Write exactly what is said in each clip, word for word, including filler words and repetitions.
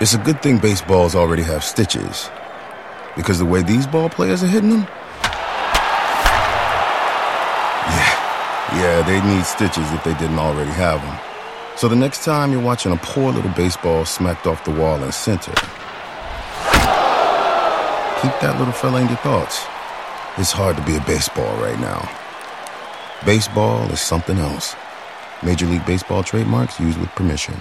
It's a good thing baseballs already have stitches, because the way these ball players are hitting them, yeah, yeah, they need stitches if they didn't already have them. So the next time you're watching a poor little baseball smacked off the wall in center, keep that little fella in your thoughts. It's hard to be a baseball right now. Baseball is something else. Major League Baseball trademarks used with permission.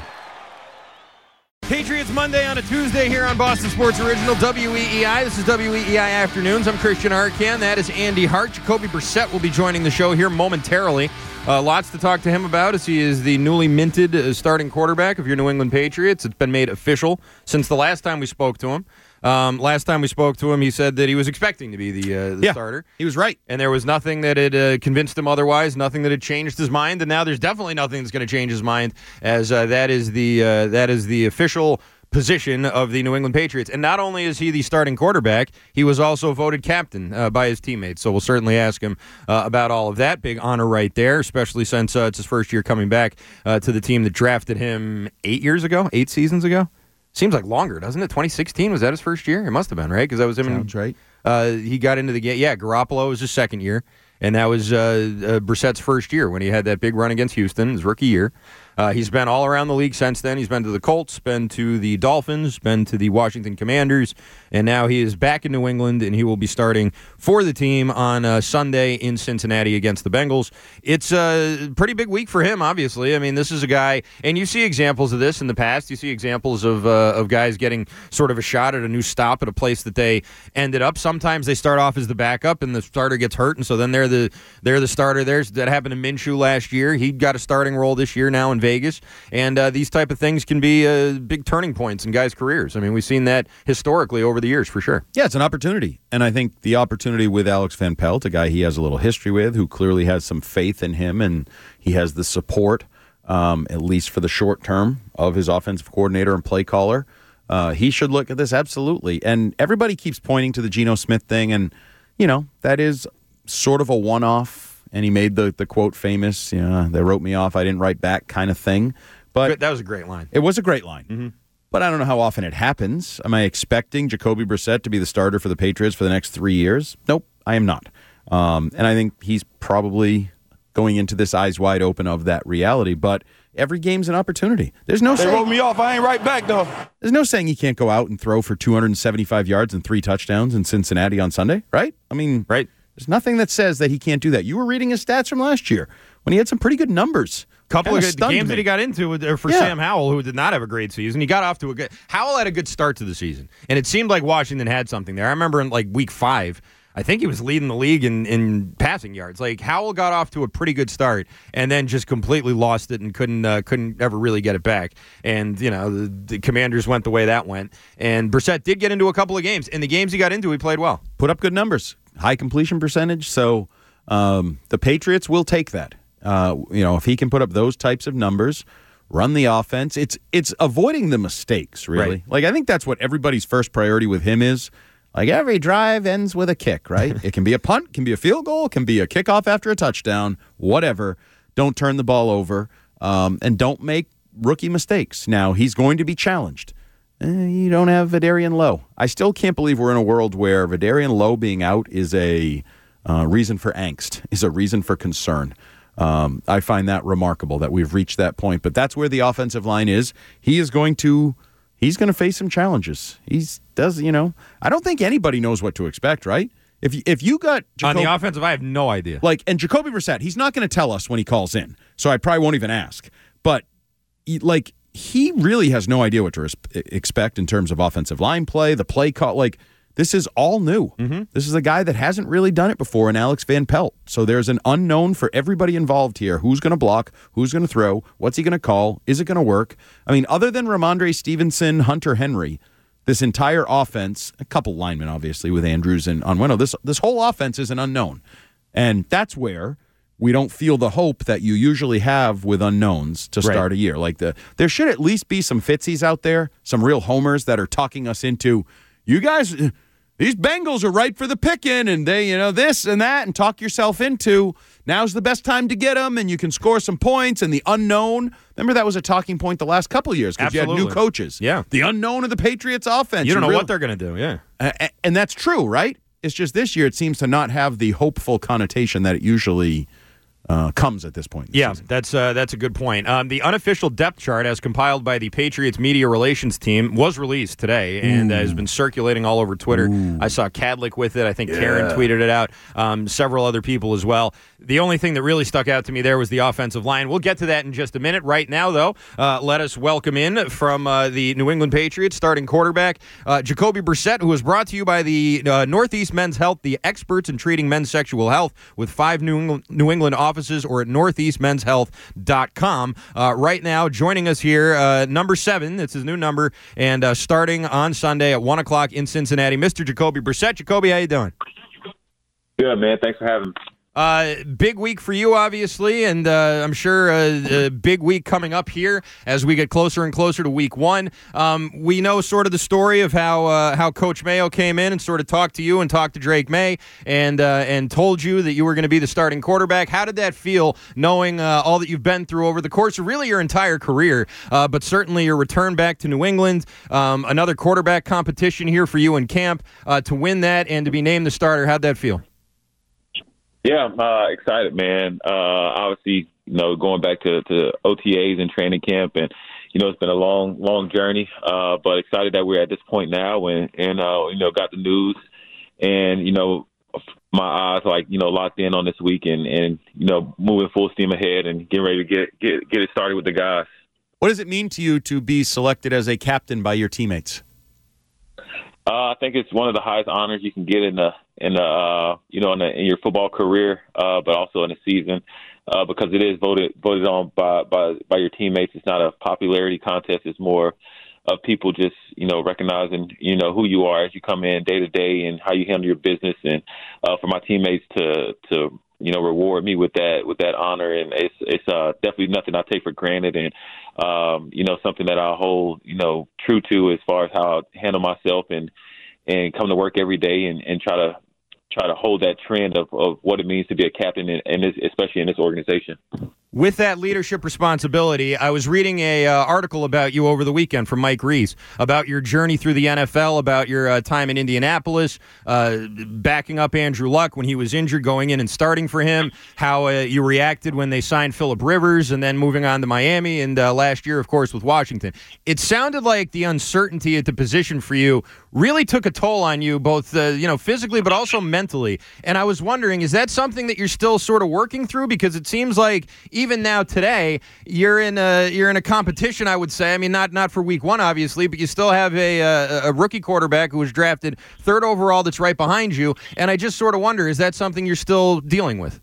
Patriots Monday on a Tuesday here on Boston Sports Original W E E I. This is W E E I Afternoons. I'm Christian Arcand. That is Andy Hart. Jacoby Brissett will be joining the show here momentarily. Uh, lots to talk to him about as he is the newly minted uh, starting quarterback of your New England Patriots. It's been made official since the last time we spoke to him. Um, last time we spoke to him, he said that he was expecting to be the, uh, the yeah, starter. He was right. And there was nothing that had uh, convinced him otherwise, nothing that had changed his mind. And now there's definitely nothing that's going to change his mind, as uh, that is the uh, that is the official position of the New England Patriots. And not only is he the starting quarterback, he was also voted captain uh, by his teammates. So we'll certainly ask him uh, about all of that. Big honor right there, especially since uh, it's his first year coming back uh, to the team that drafted him eight years ago, eight seasons ago. Seems like longer, doesn't it? twenty sixteen, was that his first year? It must have been, right? Because that was him. Sounds in, right. Uh, he got into the game. Yeah, Garoppolo was his second year, and that was uh, uh, Brissett's first year when he had that big run against Houston, his rookie year. Uh, he's been all around the league since then. He's been to the Colts, been to the Dolphins, been to the Washington Commanders, and now he is back in New England, and he will be starting for the team on uh, Sunday in Cincinnati against the Bengals. It's a pretty big week for him, obviously. I mean, this is a guy, and you see examples of this in the past. You see examples of uh, of guys getting sort of a shot at a new stop at a place that they ended up. Sometimes they start off as the backup, and the starter gets hurt, and so then they're the they're the starter. There's that happened to Minshew last year. He got a starting role this year now in Vegas, and uh, these type of things can be uh, big turning points in guys' careers. I mean, we've seen that historically over the years, for sure. Yeah, it's an opportunity, and I think the opportunity with Alex Van Pelt, a guy he has a little history with, who clearly has some faith in him, and he has the support, um, at least for the short term, of his offensive coordinator and play caller. Uh, he should look at this, absolutely. And everybody keeps pointing to the Geno Smith thing, and, you know, that is sort of a one-off. And he made the, the quote famous, you know, they wrote me off, I didn't write back kind of thing. But that was a great line. It was a great line. Mm-hmm. But I don't know how often it happens. Am I expecting Jacoby Brissett to be the starter for the Patriots for the next three years? Nope, I am not. Um, and I think he's probably going into this eyes wide open of that reality. But every game's an opportunity. There's no They saying, wrote me off, I ain't right back, though. There's no saying he can't go out and throw for two hundred seventy-five yards and three touchdowns in Cincinnati on Sunday, right? I mean, right. There's nothing that says that he can't do that. You were reading his stats from last year when he had some pretty good numbers. Couple Kinda of good games me. that he got into for yeah. Sam Howell, who did not have a great season. He got off to a good – Howell had a good start to the season, and it seemed like Washington had something there. I remember in, like, week five, I think he was leading the league in, in passing yards. Like, Howell got off to a pretty good start and then just completely lost it and couldn't uh, couldn't ever really get it back. And, you know, the, the Commanders went the way that went. And Brissett did get into a couple of games. In the games he got into, he played well. Put up good numbers. High completion percentage, so um, the Patriots will take that. Uh, you know, if he can put up those types of numbers, run the offense, it's it's avoiding the mistakes, really. Right. Like, I think that's what everybody's first priority with him is. Like, every drive ends with a kick, right? It can be a punt, can be a field goal, can be a kickoff after a touchdown, whatever. Don't turn the ball over, um, and don't make rookie mistakes. Now, he's going to be challenged. Eh, you don't have Vidarian Lowe. I still can't believe we're in a world where Vidarian Lowe being out is a uh, reason for angst, is a reason for concern. Um, I find that remarkable that we've reached that point. But that's where the offensive line is. He is going to he's going to face some challenges. He's does you know. I don't think anybody knows what to expect, right? If you, if you got Jacob, Jacob, on the offensive, I have no idea. Like and Jacoby Brissett, he's not going to tell us when he calls in, so I probably won't even ask. But he, like. He really has no idea what to res- expect in terms of offensive line play, the play call. Like, this is all new. Mm-hmm. This is a guy that hasn't really done it before in Alex Van Pelt. So there's an unknown for everybody involved here. Who's going to block? Who's going to throw? What's he going to call? Is it going to work? I mean, other than Ramondre Stevenson, Hunter Henry, this entire offense, a couple linemen, obviously, with Andrews and Onwenu, this, this whole offense is an unknown. And that's where we don't feel the hope that you usually have with unknowns to start right. a year. Like the, there should at least be some Fitzies out there, some real homers that are talking us into, you guys, these Bengals are right for the picking, and they, you know, this and that, and talk yourself into now's the best time to get them, and you can score some points, and the unknown. Remember that was a talking point the last couple of years because you had new coaches. Yeah. The unknown of the Patriots offense. You don't know really, what they're going to do, yeah. Uh, and that's true, right? It's just this year it seems to not have the hopeful connotation that it usually Uh, comes at this point. Yeah, season. that's uh, that's a good point. Um, the unofficial depth chart, as compiled by the Patriots media relations team, was released today and uh, has been circulating all over Twitter. Ooh. I saw Cadlick with it. I think yeah. Karen tweeted it out. Um, several other people as well. The only thing that really stuck out to me there was the offensive line. We'll get to that in just a minute. Right now, though, uh, let us welcome in from uh, the New England Patriots starting quarterback, uh, Jacoby Brissett, who was brought to you by the uh, Northeast Men's Health, the experts in treating men's sexual health, with five New England, New England offices, or at northeast men's health dot com. Uh, right now, joining us here, uh, number seven, it's his new number, and uh, starting on Sunday at one o'clock in Cincinnati, Mister Jacoby Brissett. Jacoby, how you doing? Good, man. Thanks for having me. Uh, big week for you, obviously, and uh, I'm sure a, a big week coming up here as we get closer and closer to week one. Um, we know sort of the story of how uh, how Coach Mayo came in and sort of talked to you and talked to Drake May and uh, and told you that you were going to be the starting quarterback. How did that feel, knowing uh, all that you've been through over the course of really your entire career, uh, but certainly your return back to New England, um, another quarterback competition here for you in camp, uh, to win that and to be named the starter? How'd that feel? Yeah, I'm uh, excited, man. Uh, obviously, you know, going back to, to O T As and training camp, and you know, it's been a long, long journey. Uh, but excited that we're at this point now, and and uh, you know, got the news, and you know, my eyes like you know locked in on this week, and, and you know, moving full steam ahead and getting ready to get get get it started with the guys. What does it mean to you to be selected as a captain by your teammates? Uh, I think it's one of the highest honors you can get in the in the uh, you know in, the, in your football career, uh, but also in the season, uh, because it is voted voted on by, by by your teammates. It's not a popularity contest. It's more of people just you know recognizing you know who you are as you come in day to day and how you handle your business. And uh, for my teammates to to you know reward me with that with that honor, and it's it's uh, definitely nothing I take for granted, and um, you know something that I hold you know true to as far as how I handle myself and and come to work every day and, and try to try to hold that trend of, of what it means to be a captain, and, and this, especially in this organization. With that leadership responsibility, I was reading a uh, article about you over the weekend from Mike Reese about your journey through the N F L, about your uh, time in Indianapolis, uh, backing up Andrew Luck when he was injured, going in and starting for him, how uh, you reacted when they signed Phillip Rivers, and then moving on to Miami, and uh, last year, of course, with Washington. It sounded like the uncertainty at the position for you really took a toll on you, both uh, you know physically but also mentally. And I was wondering, is that something that you're still sort of working through? Because it seems like even now today, you're in a you're in a competition, I would say. I mean, not not for week one, obviously, but you still have a a, a rookie quarterback who was drafted third overall that's right behind you. And I just sort of wonder, is that something you're still dealing with?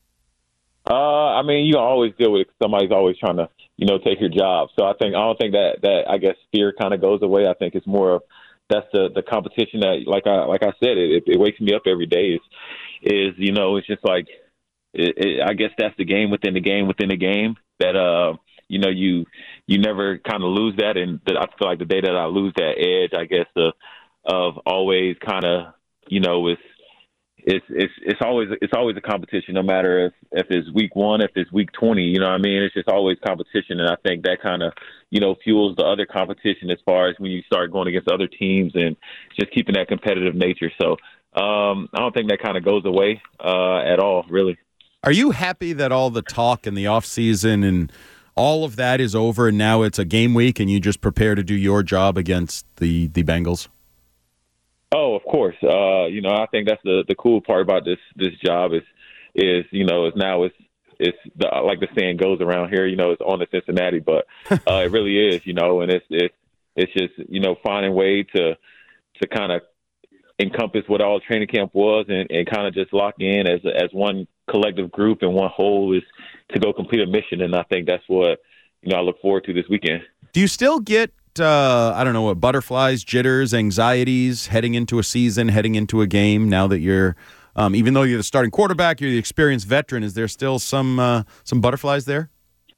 Uh, I mean, you always deal with it. Somebody's always trying to you know take your job. So I think I don't think that that I guess fear kind of goes away. I think it's more of that's the, the competition that, like I like I said, it, it wakes me up every day. Is is you know it's just like it, it, I guess that's the game within the game within the game that uh you know you you never kind of lose that, and that I feel like the day that I lose that edge, I guess of of always kind of you know it's it's it's it's always it's always a competition, no matter if, if it's week one, if it's week twenty, you know what I mean? It's just always competition, and I think that kind of you know fuels the other competition as far as when you start going against other teams and just keeping that competitive nature. So um, I don't think that kind of goes away uh, at all, really. Are you happy that all the talk in the off season and all of that is over, and now it's a game week, and you just prepare to do your job against the the Bengals? Oh, of course. Uh, you know, I think that's the, the cool part about this this job is is you know is now it's it's the, like the saying goes around here. You know, it's on to Cincinnati, but uh, it really is. You know, and it's it's it's just you know finding a way to to kind of encompass what all training camp was, and, and kind of just lock in as as one collective group and one whole is to go complete a mission. And I think that's what you know I look forward to this weekend. Do you still get Uh, I don't know what butterflies, jitters, anxieties heading into a season, heading into a game? Now that you're, um, even though you're the starting quarterback, you're the experienced veteran. Is there still some uh, some butterflies there?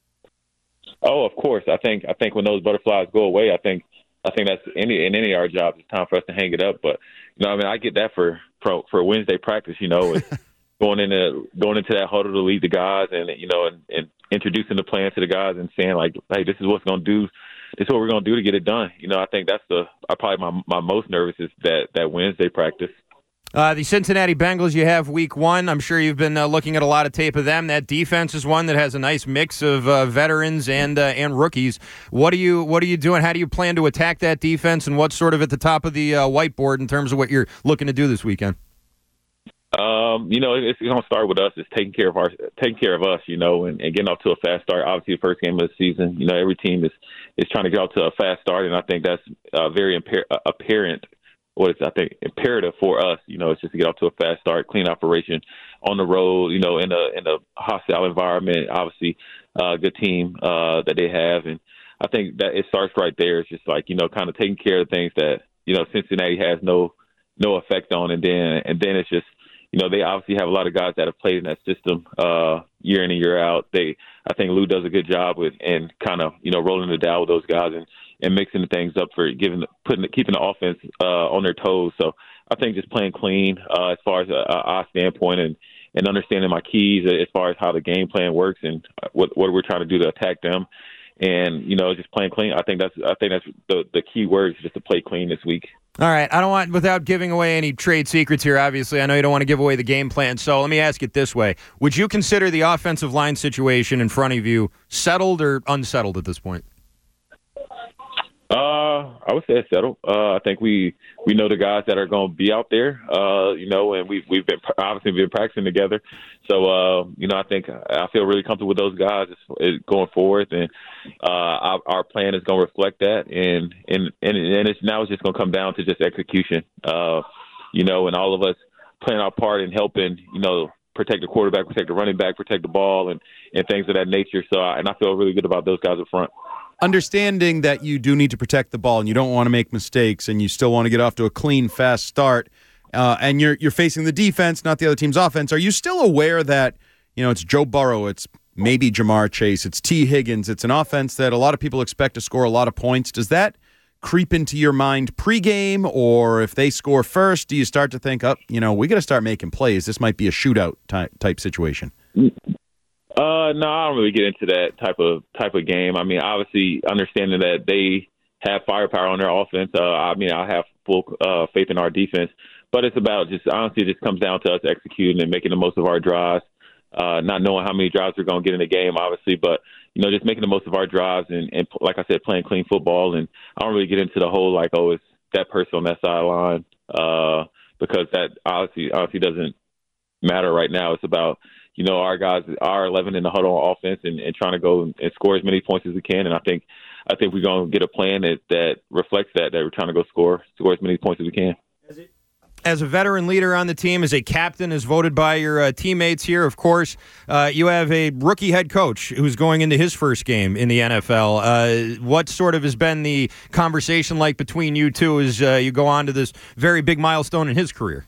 Oh, of course. I think I think when those butterflies go away, I think I think that's any in any of our jobs. It's time for us to hang it up. But you know, I mean, I get that for for, for Wednesday practice. You know, it's, going into going into that huddle to lead the guys, and you know, and, and introducing the plan to the guys and saying like, hey, this is what's going to do. This is what we're going to do to get it done. You know, I think that's the I probably my my most nervous is that that Wednesday practice. Uh, the Cincinnati Bengals, you have week one. I'm sure you've been uh, looking at a lot of tape of them. That defense is one that has a nice mix of uh, veterans and uh, and rookies. What are you What are you doing? How do you plan to attack that defense, and what's sort of at the top of the uh, whiteboard in terms of what you're looking to do this weekend? Um, you know, it's going to start with us. It's taking care of our taking care of us. You know, and, and getting off to a fast start. Obviously, the first game of the season. You know, every team is is trying to get off to a fast start, and I think that's uh, very impar- apparent. What is I think imperative for us, you know, it's just to get off to a fast start, clean operation on the road, you know, in a in a hostile environment. Obviously, a uh, good team uh, that they have, and I think that it starts right there. It's just like you know, kind of taking care of things that you know Cincinnati has no no effect on, and then and then it's just you know they obviously have a lot of guys that have played in that system uh, year in and year out. They I think Lou does a good job with and kind of you know rolling the dial with those guys and. and mixing the things up for giving, putting, keeping the offense uh, on their toes. So I think just playing clean uh, as far as a, a our standpoint and, and understanding my keys as far as how the game plan works and what what we're trying to do to attack them. And you know, just playing clean. I think that's I think that's the the key word is just to play clean this week. All right. I don't want, without giving away any trade secrets here, obviously, I know you don't want to give away the game plan. So let me ask it this way: would you consider the offensive line situation in front of you settled or unsettled at this point? Uh, I would say it's settled. Uh, I think we, we know the guys that are going to be out there, uh, you know, and we've, we've been obviously been practicing together. So, uh, you know, I think I feel really comfortable with those guys going forward. And, uh, our, our plan is going to reflect that. And, and, and, and it's now it's just going to come down to just execution, uh, you know, and all of us playing our part in helping, you know, protect the quarterback, protect the running back, protect the ball and, and things of that nature. So, I, and I feel really good about those guys up front. Understanding that you do need to protect the ball and you don't want to make mistakes and you still want to get off to a clean, fast start, uh, and you're you're facing the defense, not the other team's offense, are you still aware that, you know, it's Joe Burrow, it's maybe Jamar Chase, it's T. Higgins, it's an offense that a lot of people expect to score a lot of points? Does that creep into your mind pregame, or if they score first, do you start to think, oh, you know, we got to start making plays. This might be a shootout type, type situation? Uh, no, I don't really get into that type of type of game. I mean, obviously, understanding that they have firepower on their offense. Uh, I mean, I have full uh, faith in our defense, but it's about just honestly, it just comes down to us executing and making the most of our drives. Uh, not knowing how many drives we're going to get in the game, obviously, but you know, just making the most of our drives and, and like I said, playing clean football. And I don't really get into the whole like, oh, it's that person on that sideline uh, because that obviously obviously doesn't matter right now. It's about you know, our guys are eleven in the huddle on offense and, and trying to go and score as many points as we can. And I think I think we're going to get a plan that, that reflects that, that we're trying to go score, score as many points as we can. As a veteran leader on the team, as a captain, as voted by your uh, teammates here, of course, uh, you have a rookie head coach who's going into his first game in the N F L. Uh, what sort of has been the conversation like between you two as uh, you go on to this very big milestone in his career?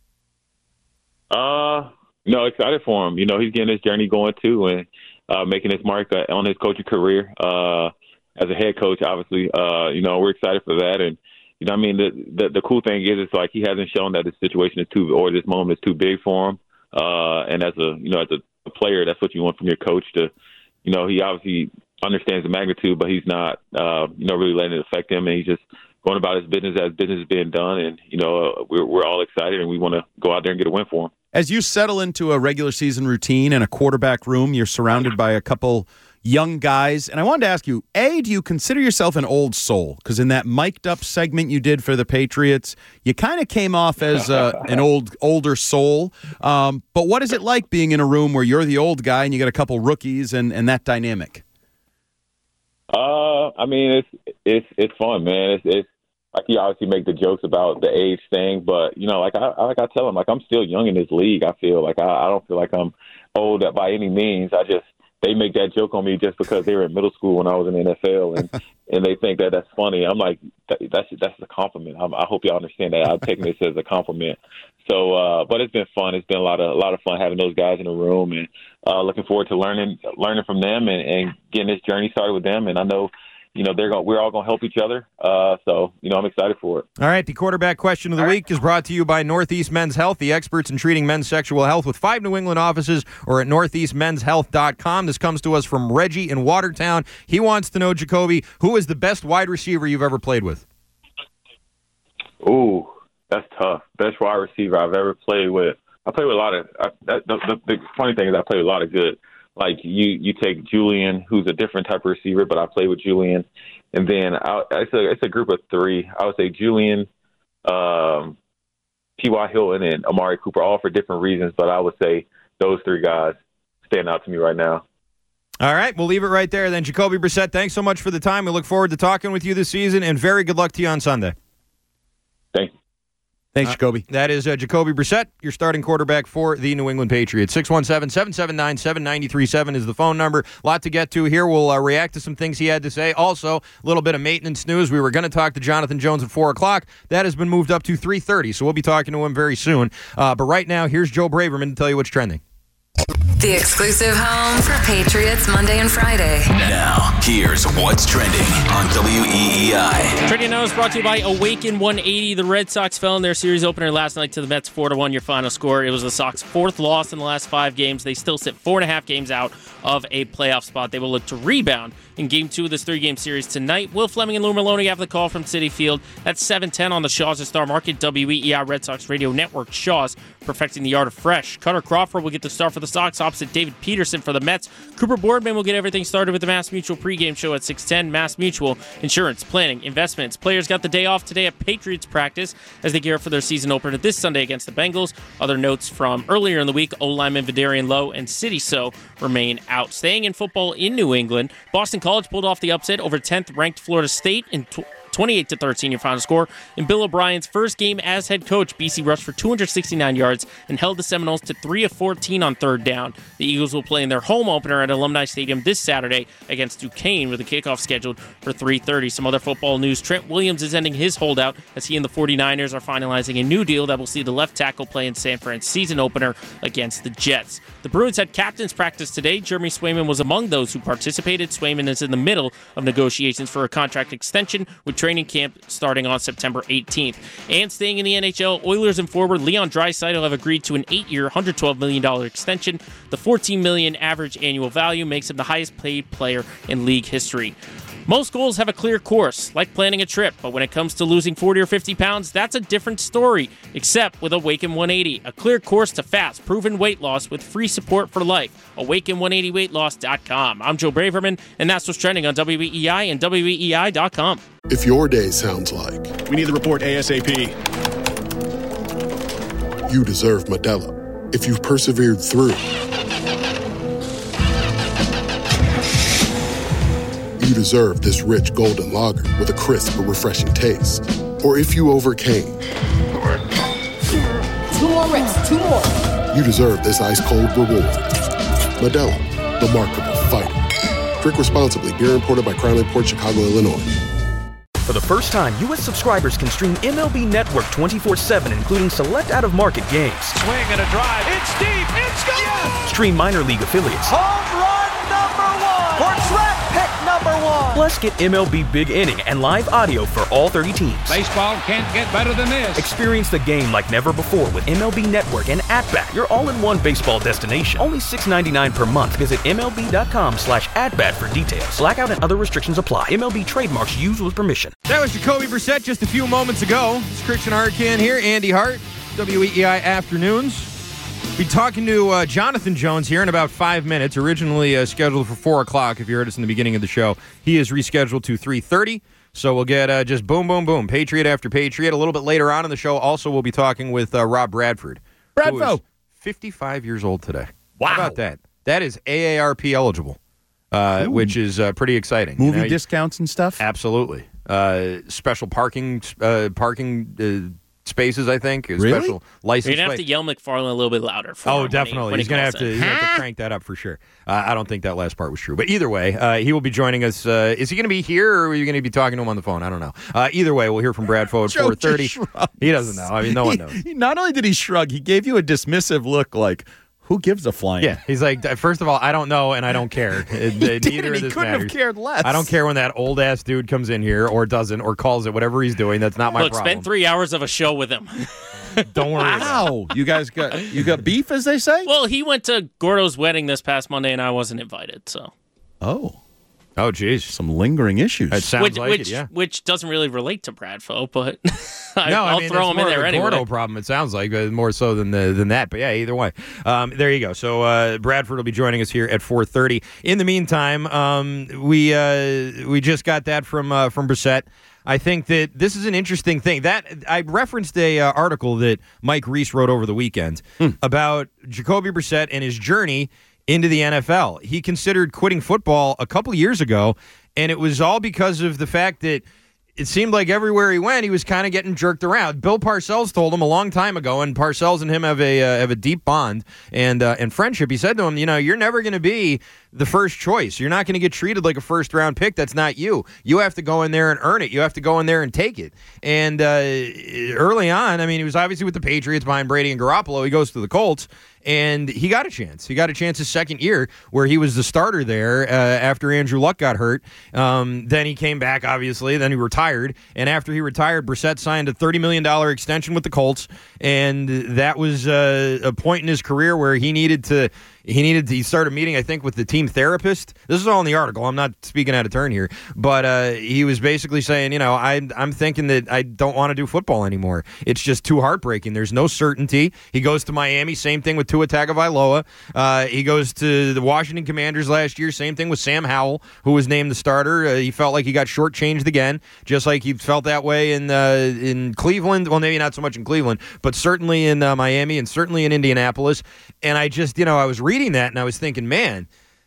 Uh, no, excited for him. You know, he's getting his journey going too and uh, making his mark uh, on his coaching career uh, as a head coach, obviously. Uh, you know, we're excited for that. And, you know, I mean, the, the the cool thing is, it's like he hasn't shown that this situation is too, or this moment is too big for him. Uh, and as a, you know, as a, a player, that's what you want from your coach to, you know, he obviously understands the magnitude, but he's not, uh, you know, really letting it affect him. And he's just going about his business as business is being done. And, you know, uh, we're, we're all excited and we want to go out there and get a win for him. As you settle into a regular season routine in a quarterback room, you're surrounded by a couple young guys. And I wanted to ask you, A, do you consider yourself an old soul? Because in that mic'd up segment you did for the Patriots, you kind of came off as uh, an old, older soul. Um, but what is it like being in a room where you're the old guy and you got a couple rookies and, and that dynamic? Uh, I mean, it's it's it's fun, man. It's it's like you obviously make the jokes about the age thing, but you know, like I like I tell them, like I'm still young in this league. I feel like I, I don't feel like I'm old by any means. I just they make that joke on me just because they were in middle school when I was in the N F L, and and they think that that's funny. I'm like, that, that's that's a compliment. I'm, I hope y'all understand that. I'm taking this as a compliment. So, uh, but it's been fun. It's been a lot of a lot of fun having those guys in the room, and uh, looking forward to learning learning from them and, and getting this journey started with them. And I know you know, they're going, we're all going to help each other. Uh, so, you know, I'm excited for it. All right, the quarterback question of the all week right. is brought to you by Northeast Men's Health, the experts in treating men's sexual health with five New England offices or at northeast men's health dot com. This comes to us from Reggie in Watertown. He wants to know, Jacoby, who is the best wide receiver you've ever played with? Ooh, that's tough. Best wide receiver I've ever played with. I play with a lot of I, the, the, the funny thing is I play with a lot of good. Like you, you take Julian, who's a different type of receiver, but I play with Julian, and then I, it's a it's a group of three. I would say Julian, um, T Y. Hilton, and Amari Cooper, all for different reasons. But I would say those three guys stand out to me right now. All right, we'll leave it right there then. Jacoby Brissett, thanks so much for the time. We look forward to talking with you this season, and very good luck to you on Sunday. Thank you. Thanks, Uh, Jacoby. that is uh, Jacoby Brissett, your starting quarterback for the New England Patriots. six one seven, seven seven nine, seven nine three seven is the phone number. A lot to get to here. We'll uh, react to some things he had to say. Also, a little bit of maintenance news. We were going to talk to Jonathan Jones at four o'clock. That has been moved up to three thirty, so we'll be talking to him very soon. Uh, but right now, here's Joe Braverman to tell you what's trending. The exclusive home for Patriots Monday and Friday. Now, here's what's trending on W E E I. Trending now is brought to you by Awaken one eighty. The Red Sox fell in their series opener last night to the Mets four to one, your final score. It was the Sox' fourth loss in the last five games. They still sit four and a half games out of a playoff spot. They will look to rebound in game two of this three-game series tonight. Will Fleming and Lou Merlone have the call from Citi Field. That's seven ten on the Shaw's at Star Market. W E E I Red Sox Radio Network. Shaw's perfecting the art of fresh. Cutter Crawford will get the start for the Sox opposite David Peterson for the Mets. Cooper Boardman will get everything started with the Mass Mutual pregame show at six ten. Mass Mutual, insurance, planning, investments. Players got the day off today at Patriots practice as they gear up for their season opener this Sunday against the Bengals. Other notes from earlier in the week, O-lineman Vidarian Lowe and City So remain out. Staying in football in New England, Boston College pulled off the upset over tenth-ranked Florida State in twenty-eight to thirteen, your final score. In Bill O'Brien's first game as head coach, B C rushed for two hundred sixty-nine yards and held the Seminoles to three of fourteen on third down. The Eagles will play in their home opener at Alumni Stadium this Saturday against Duquesne with a kickoff scheduled for three thirty. Some other football news, Trent Williams is ending his holdout as he and the 49ers are finalizing a new deal that will see the left tackle play in San Fran's season opener against the Jets. The Bruins had captain's practice today. Jeremy Swayman was among those who participated. Swayman is in the middle of negotiations for a contract extension with training camp starting on September eighteenth. And staying in the N H L, Oilers and forward Leon Draisaitl have agreed to an eight-year, one hundred twelve million dollars extension. The fourteen million dollars average annual value makes him the highest paid player in league history. Most goals have a clear course, like planning a trip, but when it comes to losing forty or fifty pounds, that's a different story, except with Awaken one eighty, a clear course to fast, proven weight loss with free support for life. Awaken one eighty weight loss dot com. I'm Joe Braverman, and that's what's trending on W E E I and W E E I dot com. If your day sounds like we need the report ASAP, you deserve Modelo. If you've persevered through, you deserve this rich golden lager with a crisp but refreshing taste. Or if you overcame, two more reps, two more. You deserve this ice cold reward. Modelo, the Remarkable Fighter. Drink responsibly. Beer imported by Crown Imports, Chicago, Illinois. For the first time, U S subscribers can stream M L B Network twenty-four seven, including select out-of-market games. Swing and a drive. It's deep. It's gone. Yes! Stream minor league affiliates. Home run number one. For draft pick number one. Plus, get M L B Big Inning and live audio for all thirty teams. Baseball can't get better than this. Experience the game like never before with M L B Network and At-Bat, your all-in-one baseball destination. Only six ninety-nine per month. Visit MLB.com slash at-bat for details. Blackout and other restrictions apply. M L B trademarks used with permission. That was Jacoby Brissett just a few moments ago. It's Christian Hartcan here, Andy Hart, W E E I Afternoons. Be talking to uh, Jonathan Jones here in about five minutes. Originally uh, scheduled for four o'clock. If you heard us in the beginning of the show, he is rescheduled to three thirty. So we'll get uh, just boom, boom, boom, Patriot after Patriot. A little bit later on in the show, also we'll be talking with uh, Rob Bradford, who is fifty-five years old today. Wow, how about that? That is A A R P eligible, uh, which is uh, pretty exciting. Movie you know, discounts and stuff. Absolutely. Uh, special parking, uh, parking. Uh, Spaces, I think. Really? Special license. You're going to have to yell McFarlane a little bit louder. For oh, him definitely. When he, when he's going to have to, in. he's gonna have to crank that up for sure. Uh, I don't think that last part was true. But either way, uh, he will be joining us. Uh, is he going to be here, or are you going to be talking to him on the phone? I don't know. Uh, either way, we'll hear from Brad Foe at four thirty. He doesn't know. I mean, no one knows. He, he, not only did he shrug, he gave you a dismissive look like, Who gives a flying? Yeah, he's like, first of all, I don't know and I don't care. It, he neither didn't. of He this couldn't matters. have cared less. I don't care when that old ass dude comes in here or doesn't or calls it whatever he's doing. That's not my Look, problem. spend three hours of a show with him. Don't worry. Wow, you guys got you got beef, as they say. Well, he went to Gordo's wedding this past Monday, and I wasn't invited. So, oh, oh, geez, some lingering issues. It sounds which, like which, it, yeah. which doesn't really relate to Bradfo, but I, no, I'll I mean, throw it's him in more there of a anyway. Gordo problem, it sounds like, uh, more so than the, than that. But yeah, either way, um, there you go. So uh, Bradford will be joining us here at four thirty. In the meantime, um, we uh, we just got that from uh, from Brissett. I think that this is an interesting thing. That I referenced a uh, article that Mike Reese wrote over the weekend hmm. about Jacoby Brissett and his journey into the N F L. He considered quitting football a couple years ago, and it was all because of the fact that it seemed like everywhere he went, he was kind of getting jerked around. Bill Parcells told him a long time ago, and Parcells and him have a uh, have a deep bond and uh, and friendship. He said to him, you know, you're never going to be the first choice. You're not going to get treated like a first round pick. That's not you. You have to go in there and earn it. You have to go in there and take it. And uh, early on, I mean, he was obviously with the Patriots behind Brady and Garoppolo. He goes to the Colts. And he got a chance. He got a chance his second year where he was the starter there uh, after Andrew Luck got hurt. Um, then he came back, obviously. Then he retired. And after he retired, Brissett signed a thirty million dollars extension with the Colts. And that was uh, a point in his career where he needed to He needed to, he started meeting, I think, with the team therapist. This is all in the article. I'm not speaking out of turn here. But uh, he was basically saying, you know, I, I'm thinking that I don't want to do football anymore. It's just too heartbreaking. There's no certainty. He goes to Miami, same thing with Tua Tagovailoa. Uh, he goes to the Washington Commanders last year, same thing with Sam Howell, who was named the starter. Uh, he felt like he got shortchanged again, just like he felt that way in uh, in Cleveland. Well, maybe not so much in Cleveland, but certainly in uh, Miami and certainly in Indianapolis. And I just, you know, I was reading that and I was thinking, man,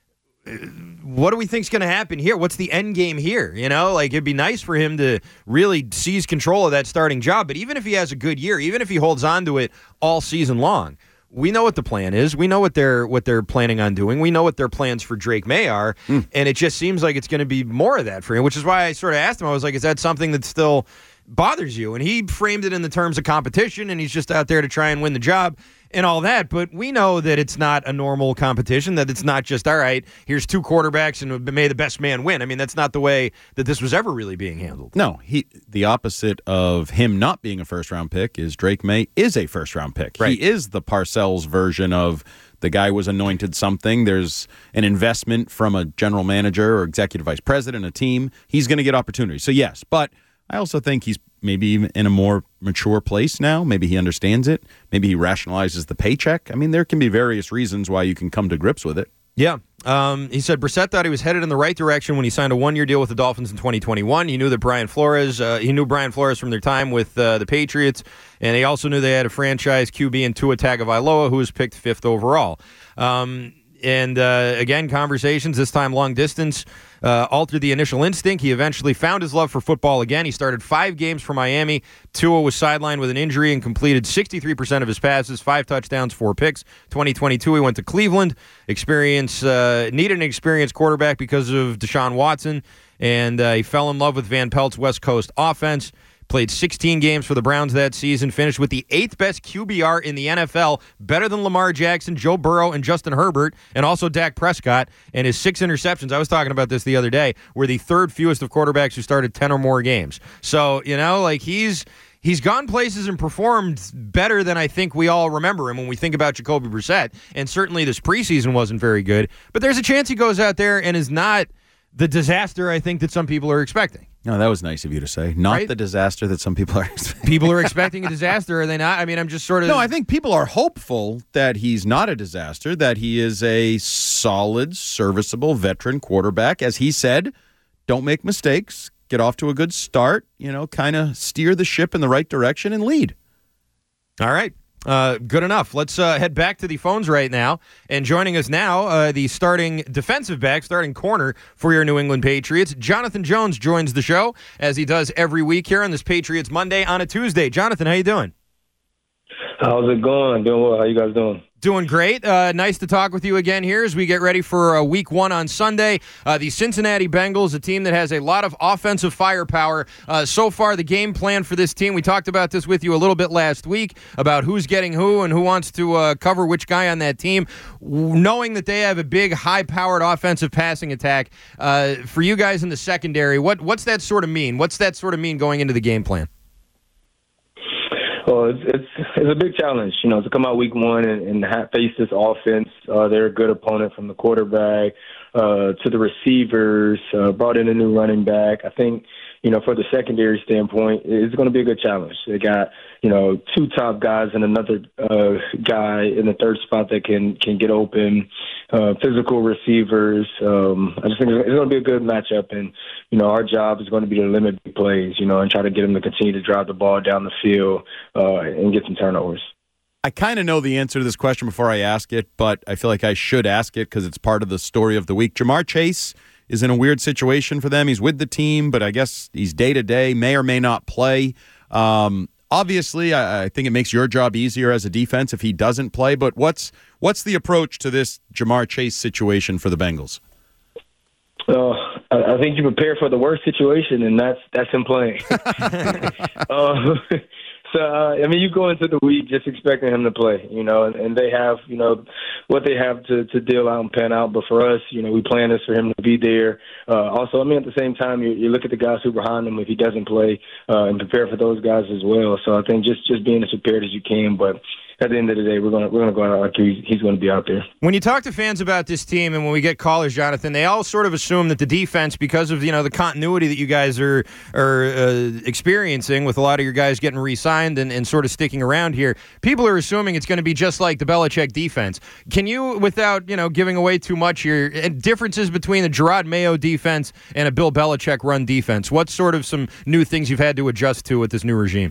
what do we think's going to happen here? What's the end game here? You know, like it'd be nice for him to really seize control of that starting job. But even if he has a good year, even if he holds on to it all season long, we know what the plan is. We know what they're what they're planning on doing. We know what their plans for Drake May are, mm. and it just seems like it's going to be more of that for him. Which is why I sort of asked him. I was like, "Is that something that still bothers you?" And he framed it in the terms of competition, and he's just out there to try and win the job and all that. But we know that it's not a normal competition, that it's not just, all right, here's two quarterbacks and may the best man win. I mean, that's not the way that this was ever really being handled. No, he the opposite of him not being a first-round pick is Drake May is a first-round pick. Right. He is the Parcells version of the guy was anointed something. There's an investment from a general manager or executive vice president, a team. He's going to get opportunities. So, yes, but I also think he's maybe even in a more mature place now. Maybe he understands it. Maybe he rationalizes the paycheck. I mean, there can be various reasons why you can come to grips with it. Yeah. Um, he said Brissett thought he was headed in the right direction when he signed a one-year deal with the Dolphins in twenty twenty-one. He knew that Brian Flores, uh, he knew Brian Flores from their time with uh, the Patriots, and he also knew they had a franchise Q B in Tua Tagovailoa, who was picked fifth overall. Um, and uh, again, conversations, this time long distance, uh, altered the initial instinct. He eventually found his love for football again. He started five games for Miami. Tua was sidelined with an injury and completed sixty-three percent of his passes, five touchdowns, four picks. twenty twenty-two, he went to Cleveland. Experience uh, needed an experienced quarterback because of Deshaun Watson, and uh, he fell in love with Van Pelt's West Coast offense. Played sixteen games for the Browns that season, finished with the eighth best Q B R in the N F L, better than Lamar Jackson, Joe Burrow, and Justin Herbert, and also Dak Prescott. And his six interceptions, I was talking about this the other day, were the third fewest of quarterbacks who started ten or more games. So, you know, like he's he's gone places and performed better than I think we all remember him when we think about Jacoby Brissett. And certainly this preseason wasn't very good. But there's a chance he goes out there and is not the disaster I think that some people are expecting. No, that was nice of you to say. Not Right? the disaster that some people are expecting. People are expecting a disaster, are they not? I mean, I'm just sort of... No, I think people are hopeful that he's not a disaster, that he is a solid, serviceable veteran quarterback. As he said, don't make mistakes, get off to a good start, you know, kind of steer the ship in the right direction and lead. All right. Uh, good enough. Let's uh, head back to the phones right now. And joining us now, uh, the starting defensive back, starting corner for your New England Patriots, Jonathan Jones joins the show, as he does every week here on this Patriots Monday on a Tuesday. Jonathan, how you doing? How's it going? Doing well. How you guys doing? Doing great. Uh, nice to talk with you again here as we get ready for uh, week one on Sunday. Uh, the Cincinnati Bengals, a team that has a lot of offensive firepower. Uh, so far, the game plan for this team, we talked about this with you a little bit last week about who's getting who and who wants to uh, cover which guy on that team. Knowing that they have a big, high-powered offensive passing attack, uh, for you guys in the secondary, what what's that sort of mean? What's that sort of mean going into the game plan? Well, it's, it's it's a big challenge, you know, to come out week one and, and have, face this offense. Uh, they're a good opponent from the quarterback uh, to the receivers, uh, brought in a new running back. I think, you know, for the secondary standpoint, it's going to be a good challenge. They got, you know, two top guys and another uh, guy in the third spot that can, can get open, uh, physical receivers. Um, I just think it's going to be a good matchup. And, you know, our job is going to be to limit big plays, you know, and try to get them to continue to drive the ball down the field uh, and get some turnovers. I kind of know the answer to this question before I ask it, but I feel like I should ask it because it's part of the story of the week. Ja'Marr Chase is in a weird situation for them. He's with the team, but I guess he's day-to-day, may or may not play. Um, obviously, I, I think it makes your job easier as a defense if he doesn't play, but what's what's the approach to this Ja'Marr Chase situation for the Bengals? Uh, I think you prepare for the worst situation, and that's that's him playing. uh, So, uh, I mean, you go into the week just expecting him to play, you know, and, and they have, you know, what they have to, to deal out and pan out. But for us, you know, we plan this for him to be there. Uh, also, I mean, at the same time, you, you look at the guys who are behind him if he doesn't play uh, and prepare for those guys as well. So I think just, just being as prepared as you can. But at the end of the day, we're going to we're going to go out like he's, he's going to be out there. When you talk to fans about this team, and when we get callers, Jonathan, they all sort of assume that the defense, because of you know the continuity that you guys are are uh, experiencing with a lot of your guys getting re-signed and, and sort of sticking around here, people are assuming it's going to be just like the Belichick defense. Can you, without you know giving away too much here, differences between the Gerard Mayo defense and a Bill Belichick run defense? What sort of some new things you've had to adjust to with this new regime?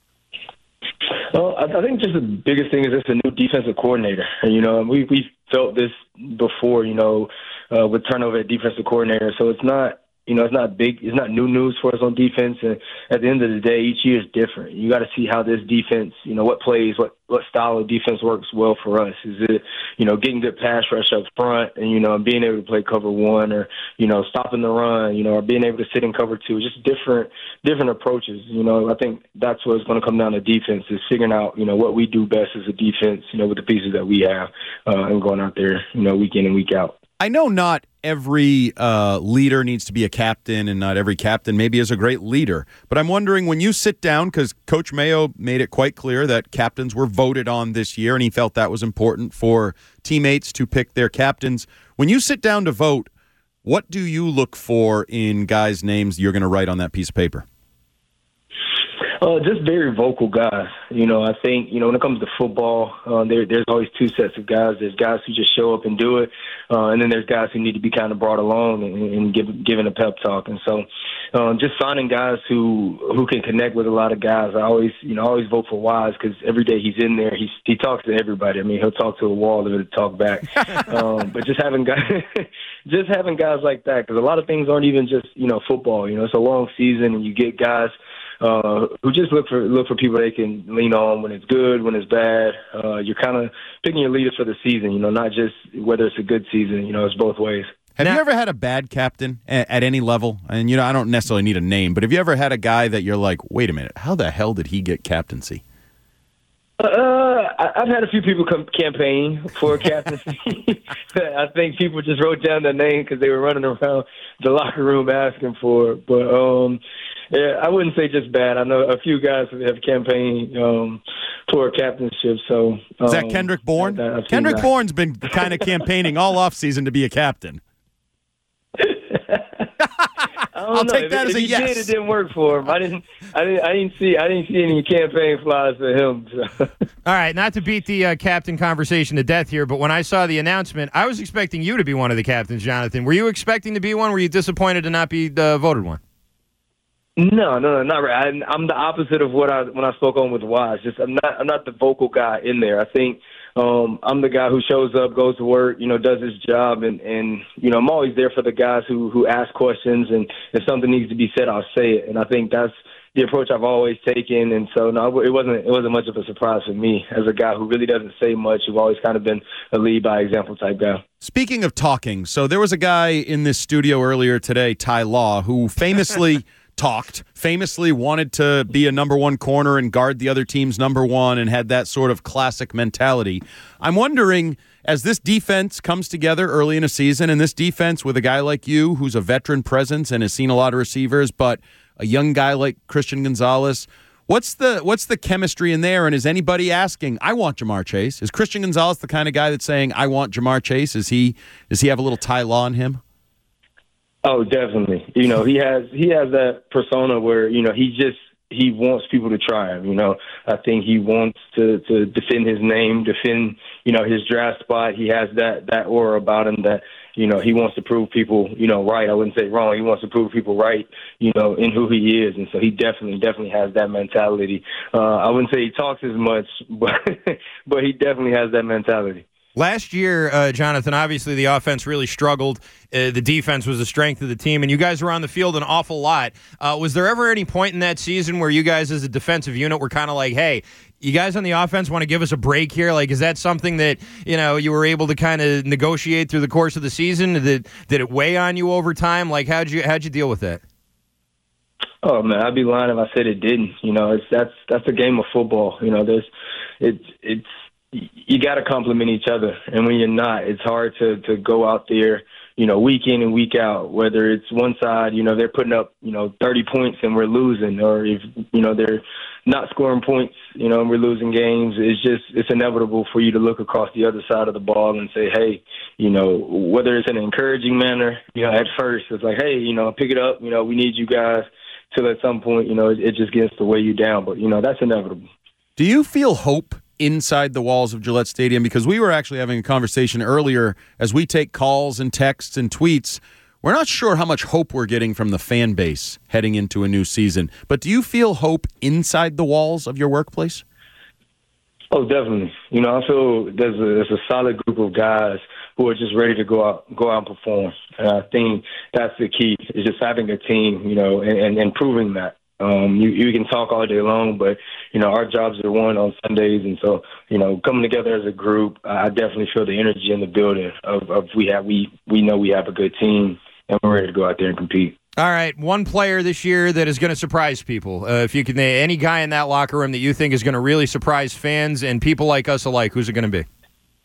Well, I think just the biggest thing is it's a new defensive coordinator. And, you know, we we felt this before, you know, uh, with turnover at defensive coordinator. So it's not, you know, it's not big, it's not new news for us on defense. And at the end of the day, each year is different. You got to see how this defense, you know, what plays, what, what style of defense works well for us. Is it, you know, getting good pass rush up front and, you know, being able to play cover one or, you know, stopping the run, you know, or being able to sit in cover two, just different, different approaches. You know, I think that's what it's going to come down to defense is figuring out, you know, what we do best as a defense, you know, with the pieces that we have uh, and going out there, you know, week in and week out. I know not every uh, leader needs to be a captain and not every captain maybe is a great leader. But I'm wondering when you sit down, because Coach Mayo made it quite clear that captains were voted on this year and he felt that was important for teammates to pick their captains. When you sit down to vote, what do you look for in guys' names you're going to write on that piece of paper? Uh, just very vocal guys. You know, I think, you know, when it comes to football, uh, there, there's always two sets of guys. There's guys who just show up and do it, uh, and then there's guys who need to be kind of brought along and, and give, given a pep talk. And so um, just finding guys who who can connect with a lot of guys. I always, you know, always vote for Wise because every day he's in there, he's, he talks to everybody. I mean, he'll talk to a wall and he'll talk back. um, but just having guys, just having guys like that, because a lot of things aren't even just, you know, football. You know, it's a long season and you get guys Uh, who just look for look for people they can lean on when it's good, when it's bad. Uh, you're kind of picking your leaders for the season, you know, not just whether it's a good season. You know, it's both ways. Have now, you ever had a bad captain at, at any level? And, you know, I don't necessarily need a name, but have you ever had a guy that you're like, wait a minute, how the hell did he get captaincy? Uh, I've had a few people come campaign for captaincy. I think people just wrote down their name because they were running around the locker room asking for it. But, um, yeah, I wouldn't say just bad. I know a few guys have campaigned um, for a captainship. So um, is that Kendrick Bourne? I, Kendrick that. Bourne's been kind of campaigning all offseason to be a captain. I'll know. take if, that if as a he yes. Did, it didn't work for him. I didn't. I didn't. I didn't see. I didn't see any campaign flyers for him. So. All right, not to beat the uh, captain conversation to death here, but when I saw the announcement, I was expecting you to be one of the captains, Jonathan. Were you expecting to be one? Were you disappointed to not be the voted one? No, no, no, not right. I, I'm the opposite of what I when I spoke on with Wise. Just I'm not. I'm not the vocal guy in there. I think. Um, I'm the guy who shows up, goes to work, you know, does his job, and, and you know, I'm always there for the guys who, who ask questions, and if something needs to be said, I'll say it. And I think that's, the approach I've always taken, and so no, it wasn't it wasn't much of a surprise for me as a guy who really doesn't say much. Who've always kind of been a lead by example type guy. Speaking of talking, so there was a guy in this studio earlier today, Ty Law, who famously talked, famously wanted to be a number one corner and guard the other team's number one, and had that sort of classic mentality. I'm wondering, as this defense comes together early in a season, and this defense with a guy like you who's a veteran presence and has seen a lot of receivers, but a young guy like Christian Gonzalez, what's the what's the chemistry in there? And is anybody asking, I want Ja'Marr Chase? Is Christian Gonzalez the kind of guy that's saying, I want Ja'Marr Chase? Is he does he have a little Ty Law in him? Oh, definitely. You know, he has he has that persona where, you know, he just he wants people to try him. You know, I think he wants to, to defend his name, defend, you know, his draft spot. He has that, that aura about him that, you know, he wants to prove people, you know, right. I wouldn't say wrong. He wants to prove people right, you know, in who he is. And so he definitely, definitely has that mentality. Uh, I wouldn't say he talks as much, but but he definitely has that mentality. Last year, uh, Jonathan, obviously the offense really struggled. Uh, the defense was the strength of the team, and you guys were on the field an awful lot. Uh, was there ever any point in that season where you guys as a defensive unit were kind of like, hey, you guys on the offense want to give us a break here? Like, is that something that, you know, you were able to kind of negotiate through the course of the season? Did, did it weigh on you over time? Like, how'd you how'd you deal with that? Oh, man, I'd be lying if I said it didn't. You know, it's that's that's a game of football. You know, there's it's it's you got to compliment each other, and when you're not, it's hard to to go out there, you know, week in and week out. Whether it's one side, you know, they're putting up, you know, thirty points and we're losing, or if, you know, they're not scoring points, you know, and we're losing games. It's just it's inevitable for you to look across the other side of the ball and say, hey, you know, whether it's in an encouraging manner, you know, at first it's like, hey, you know, pick it up, you know, we need you guys. Till at some point, you know, it, it just gets to weigh you down. But, you know, that's inevitable. Do you feel hope inside the walls of Gillette Stadium? Because we were actually having a conversation earlier as we take calls and texts and tweets. We're not sure how much hope we're getting from the fan base heading into a new season. But do you feel hope inside the walls of your workplace? Oh, definitely. You know, I feel there's a, there's a solid group of guys who are just ready to go out, go out and perform. And I think that's the key, is just having a team, you know, and, and, and proving that. Um, you, you can talk all day long, but, you know, our jobs are won on Sundays. And so, you know, coming together as a group, I definitely feel the energy in the building of, of we have, we, we know we have a good team and we're ready to go out there and compete. All right, one player this year that is going to surprise people. Uh, if you can, any guy in that locker room that you think is going to really surprise fans and people like us alike, who's it going to be?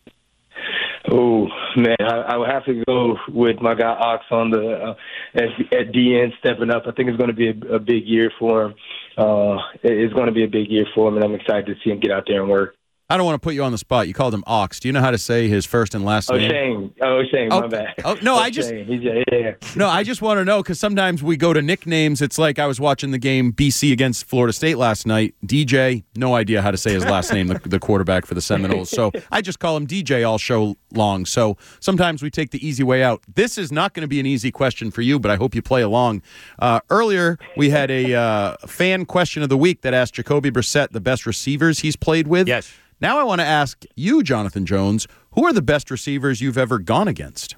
Oh, man, I, I would have to go with my guy Ox on the uh, at, at D N stepping up. I think it's going to be a, a big year for him. Uh, it's going to be a big year for him, and I'm excited to see him get out there and work. I don't want to put you on the spot. You called him Ox. Do you know how to say his first and last oh, name? Shane. Oh, Shane. Oh, my bad. Oh, no, oh, I just Shane. He's, yeah, yeah. no, I just want to know because sometimes we go to nicknames. It's like I was watching the game B C against Florida State last night. D J, no idea how to say his last name, the, the quarterback for the Seminoles. So I just call him D J all show long. So sometimes we take the easy way out. This is not going to be an easy question for you, but I hope you play along. Uh, earlier, we had a uh, fan question of the week that asked Jacoby Brissett the best receivers he's played with. Yes. Now I want to ask you, Jonathan Jones, who are the best receivers you've ever gone against?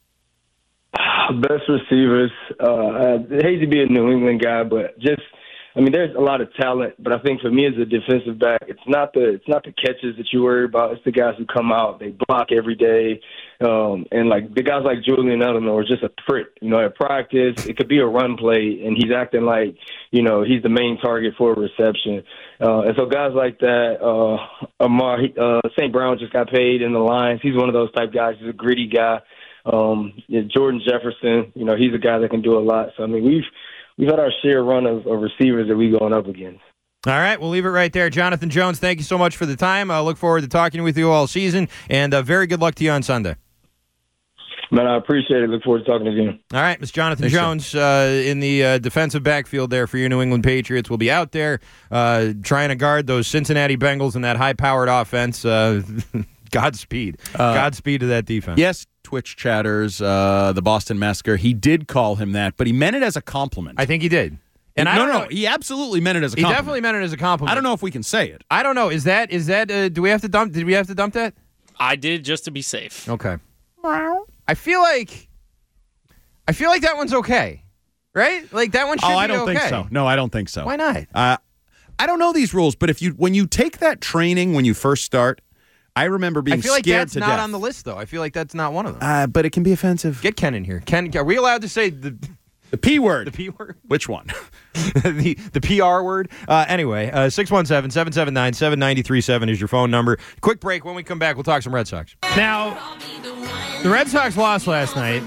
Best receivers. Uh, I hate to be a New England guy, but just, I mean, there's a lot of talent. But I think for me as a defensive back, it's not the it's not the catches that you worry about. It's the guys who come out, they block every day, um, and like the guys like Julian Edelman are just a prick. You know, at practice, it could be a run play, and he's acting like, you know, he's the main target for a reception. Uh, and so guys like that, uh, Amar, uh, Saint Brown just got paid in the Lions. He's one of those type guys. He's a gritty guy. Um, yeah, Jordan Jefferson, you know, he's a guy that can do a lot. So, I mean, we've we've had our share run of, of receivers that we're going up against. All right, we'll leave it right there. Jonathan Jones, thank you so much for the time. I look forward to talking with you all season, and uh, very good luck to you on Sunday. Man, I appreciate it. Look forward to talking to you. All right, Mister Jonathan Thanks, Jones uh, in the uh, defensive backfield there for your New England Patriots will be out there uh, trying to guard those Cincinnati Bengals in that high-powered offense. Uh, Godspeed. Uh, Godspeed to that defense. Yes, Twitch chatters, uh, the Boston Massacre. He did call him that, but he meant it as a compliment. I think he did. And no, I don't no, know, he absolutely meant it as a he compliment. He definitely meant it as a compliment. I don't know if we can say it. I don't know. Is that is that? Uh, do we have to dump? Did we have to dump that? I did just to be safe. Okay. I feel like I feel like that one's okay. right? Like that one should oh, be I don't okay. think so. No, I don't think so. Why not? Uh, I don't know these rules, but if you when you take that training when you first start, I remember being I feel like scared that's to not death. on the list, though. I feel like that's not one of them. Uh, but it can be offensive. Get Ken in here. Ken, are we allowed to say the the P word? The P word? Which one? the the P R word? Uh, anyway, uh, six one seven, seven seven nine, seven nine three seven is your phone number. Quick break. When we come back, we'll talk some Red Sox. Now, the Red Sox lost last night.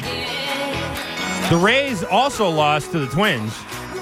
The Rays also lost to the Twins.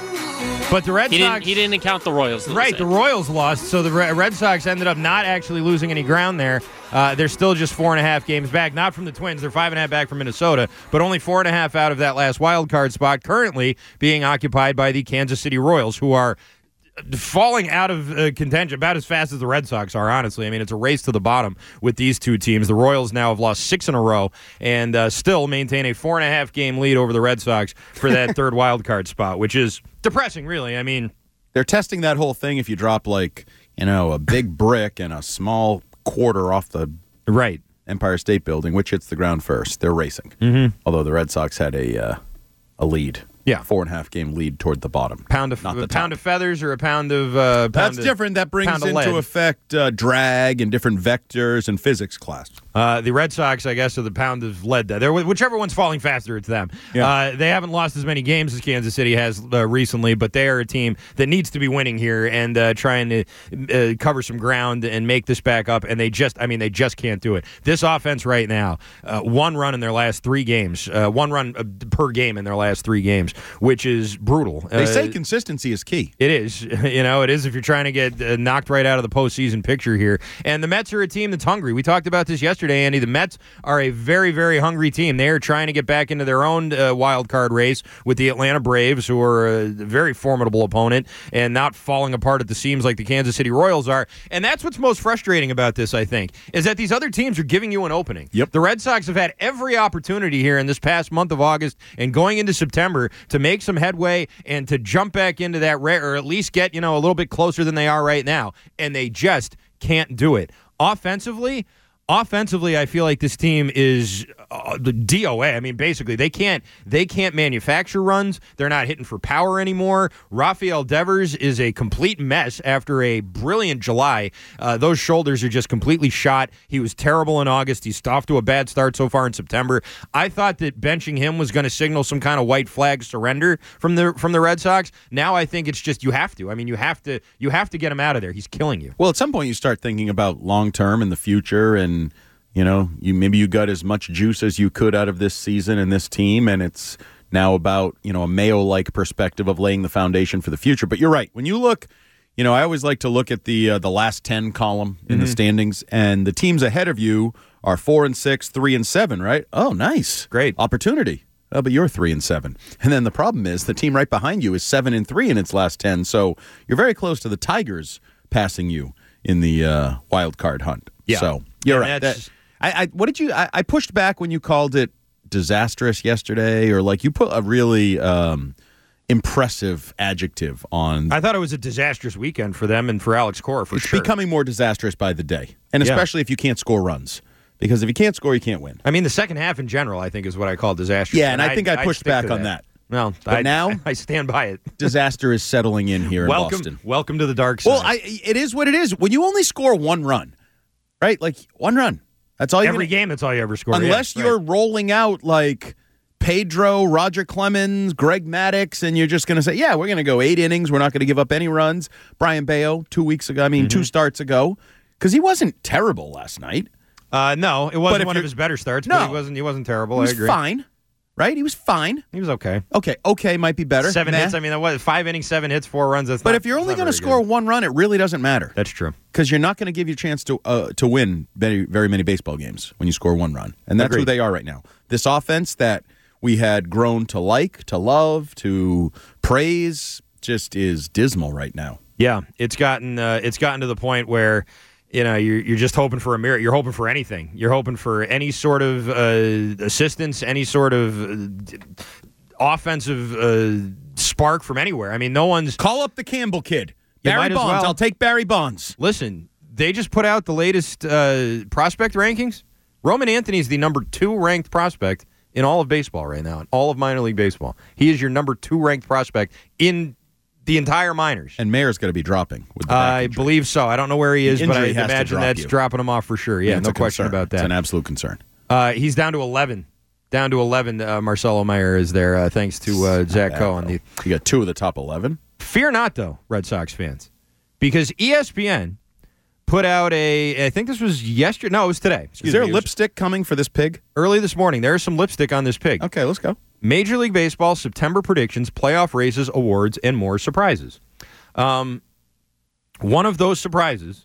But the Red he Sox... Didn't, he didn't count the Royals. Right, the Royals lost, so the Red Sox ended up not actually losing any ground there. Uh, they're still just four and a half games back, not from the Twins. They're five and a half back from Minnesota, but only four and a half out of that last wild card spot, currently being occupied by the Kansas City Royals, who are falling out of uh, contention about as fast as the Red Sox are, honestly. I mean, it's a race to the bottom with these two teams. The Royals now have lost six in a row and uh, still maintain a four and a half game lead over the Red Sox for that third wild card spot, which is depressing, really. I mean, they're testing that whole thing. If you drop like, you know, a big brick and a small quarter off the right Empire State Building, which hits the ground first, they're racing. Mm-hmm. Although the Red Sox had a uh, a lead. Yeah, four and a half game lead toward the bottom. Pound of Not the a pound top. of feathers or a pound of uh, pound That's of, different. That brings pound of into lead. effect uh, drag and different vectors and physics class. Uh, the Red Sox, I guess, are the pound of lead. They're, whichever one's falling faster, it's them. Yeah. Uh, they haven't lost as many games as Kansas City has uh, recently, but they are a team that needs to be winning here and uh, trying to uh, cover some ground and make this back up. And they just, I mean, they just can't do it. This offense right now, uh, one run in their last three games, uh, one run uh, per game in their last three games, which is brutal. They uh, say consistency is key. It is. You know, it is if you're trying to get uh, knocked right out of the postseason picture here. And the Mets are a team that's hungry. We talked about this yesterday, Andy. The Mets are a very, very hungry team. They are trying to get back into their own uh, wild card race with the Atlanta Braves, who are a very formidable opponent and not falling apart at the seams like the Kansas City Royals are. And that's what's most frustrating about this, I think, is that these other teams are giving you an opening. Yep. The Red Sox have had every opportunity here in this past month of August and going into September to make some headway and to jump back into that rare, or at least get, you know, a little bit closer than they are right now. And they just can't do it. Offensively, Offensively, I feel like this team is uh, the D O A. I mean, basically, they can't they can't manufacture runs. They're not hitting for power anymore. Rafael Devers is a complete mess after a brilliant July. Uh, those shoulders are just completely shot. He was terrible in August. He's off to a bad start so far in September. I thought that benching him was going to signal some kind of white flag surrender from the from the Red Sox. Now I think it's just you have to. I mean, you have to you have to get him out of there. He's killing you. Well, at some point you start thinking about long term in the future and. You know, you maybe you got as much juice as you could out of this season and this team, and it's now about, you know, a Mayo-like perspective of laying the foundation for the future. But you're right. When you look, you know, I always like to look at the uh, the last ten column in Mm-hmm. the standings, and the teams ahead of you are four and six, three and seven, right? Oh, nice, great opportunity. Oh, but you're three and seven, and then the problem is the team right behind you is seven and three in its last ten. So you're very close to the Tigers passing you in the uh, wild card hunt. Yeah. So you're And right. that's- That- I, I what did you? I, I pushed back when you called it disastrous yesterday, or like you put a really um, impressive adjective on. I thought it was a disastrous weekend for them and for Alex Cora for it's sure. becoming more disastrous by the day, and Yeah. especially if you can't score runs, because if you can't score, you can't win. I mean, the second half in general, I think, is what I call disastrous. Yeah, and I think I pushed stick back to on that. that. Well, But I, now- I stand by it. Disaster is settling in here in welcome, Boston. welcome to the dark side. Well, I, it is what it is. When you only score one run, right? Like one run. That's all you Every game, that's all you ever score. Unless yeah, you're right. rolling out like Pedro, Roger Clemens, Greg Maddux, and you're just going to say, yeah, we're going to go eight innings. We're not going to give up any runs. Brian Bayo, two weeks ago, I mean, Mm-hmm. two starts ago, because he wasn't terrible last night. Uh, no, it But wasn't if one of you're- his better starts, No. but he wasn't, he wasn't terrible. He was I agree. fine, right? He was fine. He was okay. Okay, okay, might be better. Seven Meh. hits. I mean, that was five innings, seven hits, four runs. That's But not, if you're only that's not going to very score good. one run, it really doesn't matter. That's true. Because you're not going to give you a chance to uh, to win very, very many baseball games when you score one run. And that's who Agreed. they are right now. This offense that we had grown to like, to love, to praise, just is dismal right now. Yeah, it's gotten uh, it's gotten to the point where you know you're you're just hoping for a miracle. You're hoping for anything. You're hoping for any sort of uh, assistance, any sort of uh, offensive uh, spark from anywhere. I mean, no one's Call up the Campbell kid. You Barry might as Bonds. well. I'll take Barry Bonds. Listen, they just put out the latest uh, prospect rankings. Roman Anthony's the number two ranked prospect in all of baseball right now, in all of minor league baseball. He is your number two ranked prospect in the entire minors. And Mayer's going to be dropping with the back I injury. believe so. I don't know where he is, The but I injury has to imagine drop that's you. dropping him off for sure. Yeah, It's no a question concern. about that. It's an absolute concern. Uh, he's down to eleven. Down to eleven. Uh, Marcelo Mayer is there, uh, thanks to uh, Zach Coe. On the You got two of the top eleven. Fear not, though, Red Sox fans, because E S P N put out a, I think this was yesterday. No, it was today. Excuse Is there me. a It was lipstick coming for this pig? early this morning? There is some lipstick on this pig. Okay, let's go. Major League Baseball September predictions, playoff races, awards, and more surprises. Um, one of those surprises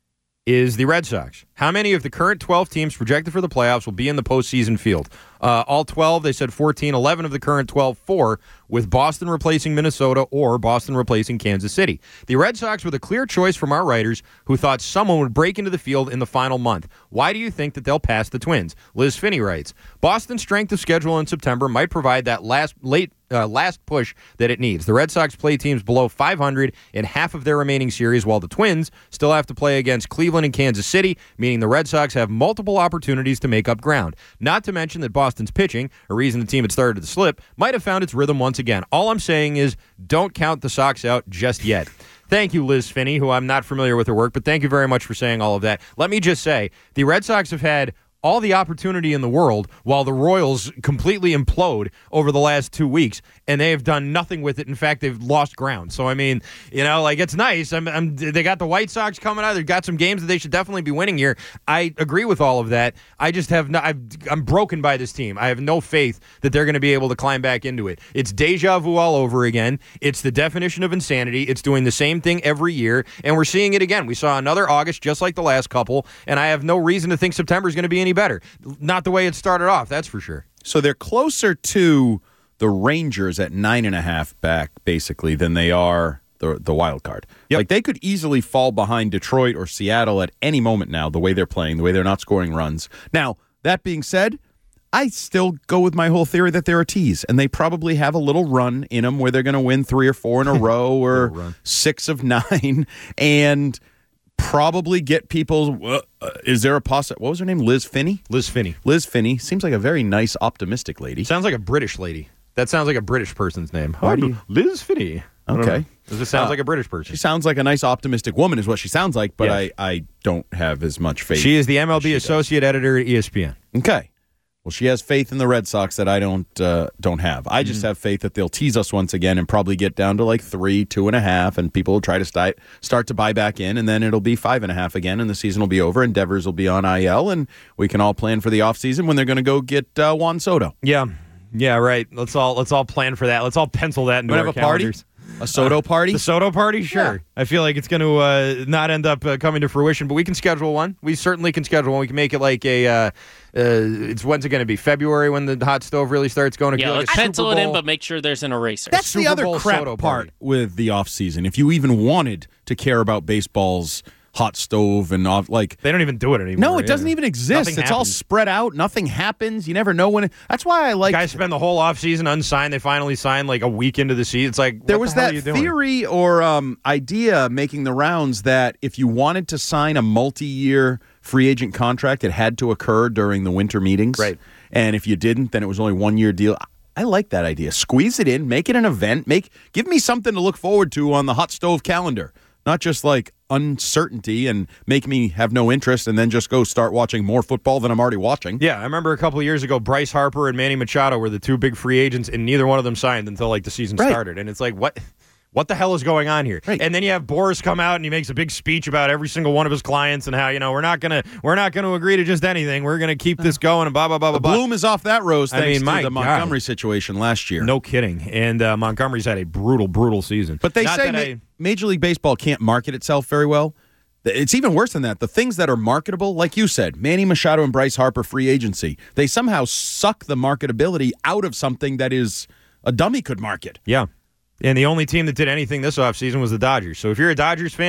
is the Red Sox. How many of the current twelve teams projected for the playoffs will be in the postseason field? Uh, all twelve, they said fourteen, eleven of the current twelve, four, with Boston replacing Minnesota or Boston replacing Kansas City. The Red Sox were the clear choice from our writers who thought someone would break into the field in the final month. Why do you think that they'll pass the Twins? Liz Finney writes, Boston's strength of schedule in September might provide that last late uh, last push that it needs. The Red Sox play teams below five hundred in half of their remaining series, while the Twins still have to play against Cleveland and Kansas City, meaning the Red Sox have multiple opportunities to make up ground. Not to mention that Boston's pitching, a reason the team had started to slip, might have found its rhythm once again. All I'm saying is don't count the Sox out just yet. Thank you, Liz Finney, who I'm not familiar with her work, but thank you very much for saying all of that. Let me just say, the Red Sox have had all the opportunity in the world while the Royals completely implode over the last two weeks, and they have done nothing with it. In fact, they've lost ground. So, I mean, you know, like, it's nice. I'm, I'm, they got the White Sox coming out. They've got some games that they should definitely be winning here. I agree with all of that. I just have no, I've, I'm broken by this team. I have no faith that they're going to be able to climb back into it. It's deja vu all over again. It's the definition of insanity. It's doing the same thing every year, and we're seeing it again. We saw another August just like the last couple, and I have no reason to think September is going to be any better. Not the way it started off, that's for sure. So they're closer to the Rangers at nine and a half back, basically, than they are the the wild card. Yep. Like, they could easily fall behind Detroit or Seattle at any moment now, the way they're playing, the way they're not scoring runs. Now, that being said, I still go with my whole theory that they're a tease, and they probably have a little run in them where they're going to win three or four in a row or six of nine, and probably get people. Uh, is there a possi- What was her name? Liz Finney? Liz Finney. Liz Finney seems like a very nice, optimistic lady. Sounds like a British lady. That sounds like a British person's name. Why do you- Liz Finney. I don't Okay. know. It just sounds Uh, like a British person. She sounds like a nice, optimistic woman, is what she sounds like, but Yeah. I, I don't have as much faith. She is the M L B as she associate editor at E S P N. does. Okay. Well, she has faith in the Red Sox that I don't uh, don't have. I Mm-hmm. just have faith that they'll tease us once again and probably get down to like three, two and a half, and people will try to sti- start to buy back in, and then it'll be five and a half again, and the season will be over, and Devers will be on I L, and we can all plan for the offseason when they're going to go get uh, Juan Soto. Yeah. Yeah, right. Let's all let's all plan for that. Let's all pencil that into Wanna our have a party? calendars. A Soto party? The Soto party? Sure. Yeah. I feel like it's going to uh, not end up uh, coming to fruition, but we can schedule one. We certainly can schedule one. We can make it like a, uh, uh, it's when's it going to be? February when the hot stove really starts going? Yeah, like let's a Super pencil it in, Bowl. but make sure there's an eraser. That's the Super other Bowl crap Soto part party. with the offseason. If you even wanted to care about baseball's hot stove and off, like They don't even do it anymore. no, it yeah. doesn't even exist. Nothing It's all happens. spread out. Nothing happens. You never know when. It, that's why I like. Guys spend the whole offseason unsigned. They finally signed like a week into the season. It's like, there what was the hell that are you doing? theory or um, idea making the rounds that if you wanted to sign a multi-year free agent contract, it had to occur during the winter meetings. Right. And if you didn't, then it was only one year deal. I like that idea. Squeeze it in, make it an event, make give me something to look forward to on the hot stove calendar. Not just like uncertainty and make me have no interest and then just go start watching more football than I'm already watching. Yeah, I remember a couple of years ago, Bryce Harper and Manny Machado were the two big free agents, and neither one of them signed until like the season Right. started. And it's like, what? What the hell is going on here? Right. And then you have Boris come out and he makes a big speech about every single one of his clients and how, you know, we're not gonna we're not gonna agree to just anything. We're gonna keep this going and blah blah blah blah The blah. bloom is off that rose I thanks mean, my to the God. Montgomery situation last year. No kidding. And uh, Montgomery's had a brutal, brutal season. But they Not say that Ma- I- Major League Baseball can't market itself very well. It's even worse than that. The things that are marketable, like you said, Manny Machado and Bryce Harper free agency, they somehow suck the marketability out of something that is a dummy could market. Yeah. And the only team that did anything this offseason was the Dodgers. So if you're a Dodgers fan,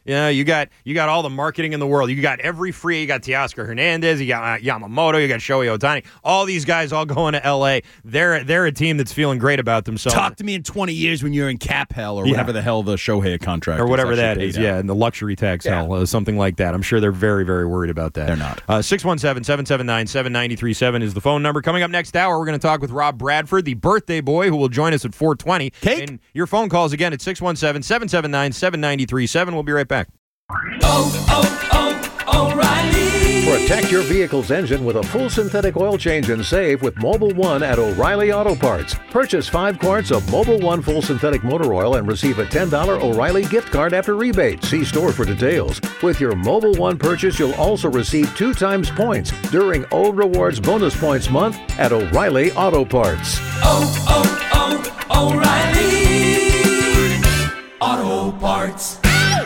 You know, you got you got all the marketing in the world. You got every free. You got Teoscar Hernandez. You got uh, Yamamoto. You got Shohei Ohtani. All these guys all going to L A. They're they're a team that's feeling great about themselves. Talk to me in twenty years when you're in cap hell or Yeah. whatever the hell the Shohei contract or is whatever that actually is. paid out. Yeah, and the luxury tax Yeah. hell, uh, something like that. I'm sure they're very very worried about that. They're not. Uh, six one seven, seven seven nine, seven nine three seven is the phone number. Coming up next hour, we're going to talk with Rob Bradford, the birthday boy, who will join us at four twenty. Cake? And your phone calls again at six one seven, seven seven nine, seven nine three seven. We'll be right back. Oh, oh, oh, O'Reilly. Protect your vehicle's engine with a full synthetic oil change and save with Mobile One at O'Reilly Auto Parts. Purchase five quarts of Mobile One full synthetic motor oil and receive a ten dollars O'Reilly gift card after rebate. See store for details. With your Mobile One purchase, you'll also receive two times points during O Rewards Bonus Points Month at O'Reilly Auto Parts. Oh, oh, oh, O'Reilly Auto Parts.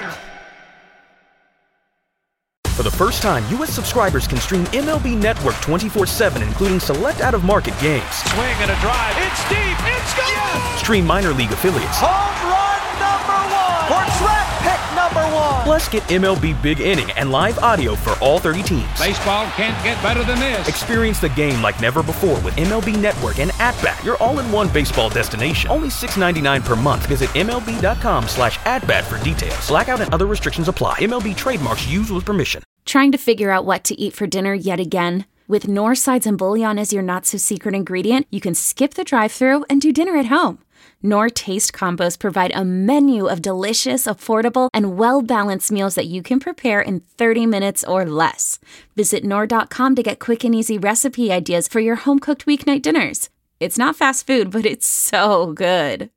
For the first time, U S subscribers can stream M L B Network twenty-four seven, including select out-of-market games. Swing and a drive. It's deep. It's gone. Yes. Stream minor league affiliates. Home run number one. For draft pick number one. Plus, get M L B Big Inning and live audio for all thirty teams. Baseball can't get better than this. Experience the game like never before with M L B Network and At-Bat, your all-in-one baseball destination. Only six dollars and ninety-nine cents per month. Visit MLB.com slash at-bat for details. Blackout and other restrictions apply. M L B trademarks used with permission. Trying to figure out what to eat for dinner yet again? With Knorr sides and bouillon as your not-so-secret ingredient, you can skip the drive-thru and do dinner at home. Knorr Taste Combos provide a menu of delicious, affordable, and well-balanced meals that you can prepare in thirty minutes or less. Visit Knorr dot com to get quick and easy recipe ideas for your home-cooked weeknight dinners. It's not fast food, but it's so good.